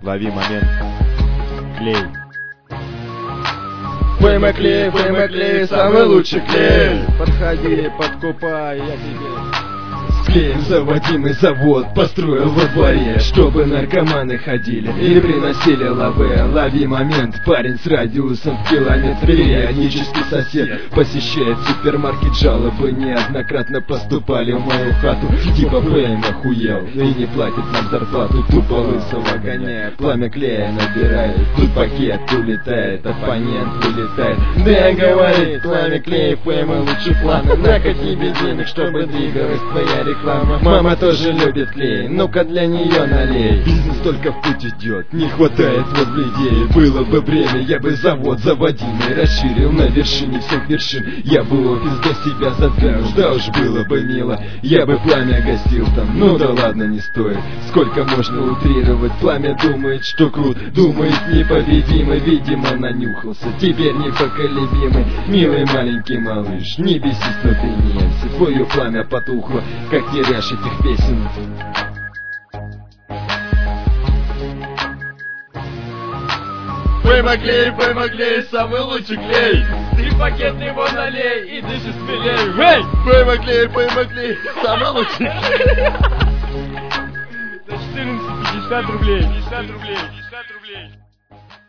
Лови момент. Клей. Клей, самый лучший клей. Подходи, подкупай, я тебе. Клеем заводимый завод построил во дворе, чтобы наркоманы ходили и приносили лавы. Лови момент, парень с радиусом в километр. Периодически сосед посещает супермаркет, жалобы неоднократно поступали в мою хату. Типа Фейм охуел и не платит нам зарплату, тупо лысого гоняет, пламя клея набирает. Тут пакет улетает, оппонент вылетает. Да говорит, пламя клея, Фейма лучше плана. На-ка тебе денег, чтобы двигалась твоя реклама. Мама тоже любит клей, ну-ка для нее налей. Бизнес только в путь идет, не хватает вот людей. Было бы время, я бы завод заводимый расширил на вершине всех вершин. Я бы офис для себя задвинул, да уж было бы мило. Я бы пламя гостил там, ну да ладно, не стоит. Сколько можно утрировать, пламя думает, что крут, думает непобедимый. Видимо нанюхался, теперь непоколебимый. Милый маленький малыш, не бесись, но ты не эльси. Твое пламя потухло, как теряешь этих песен. Фейма клей, самый лучший клей. 3 пакета его налей и дыши смелей. Фейма клей, самый лучший клей. За 14,50 рублей. 50 рублей.